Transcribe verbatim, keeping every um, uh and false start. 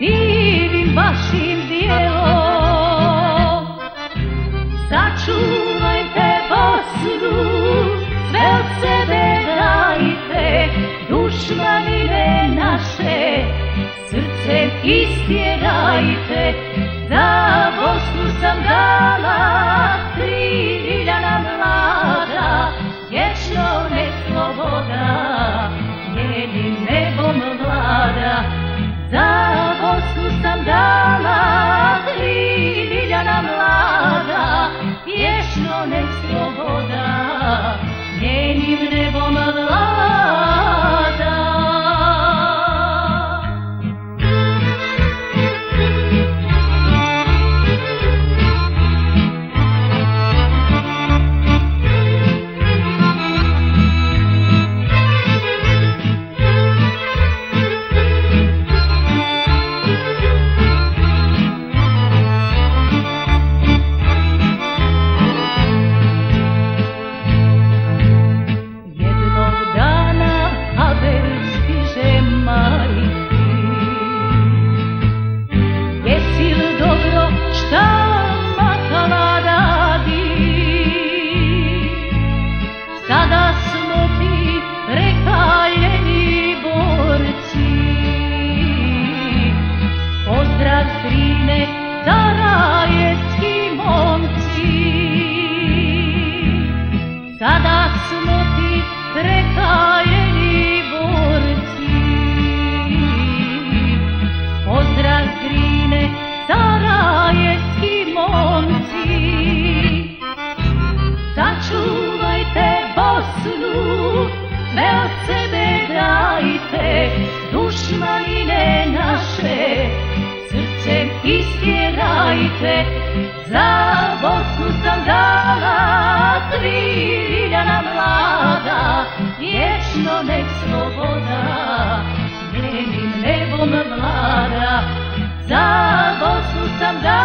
divim vašim dijelom. Sačuvajte Bosnu, sve od sebe dajte, dušmanine naše, srcem istjerajte. Za Bosnu sam dala tri ljiljana mlada, vječno nek sloboda njenim nebom vlada. Za Bosnu sam dala tri ljiljana mlada, vječno nek sloboda njenim nebom vlada. Sada smo ti prekaljeni borci, pozdrav Drine, sarajevski momci. Sada smo ti prekaljeni borci, pozdrav Drine, sarajevski momci. Sačuvajte Bosnu, sve od sebe dajte, dušmanine naše, srcem istjerajte. Za Bosnu sam dala tri ljiljana mlada, vječno nek sloboda njenim nebom vlada. Za Bosnu sam dala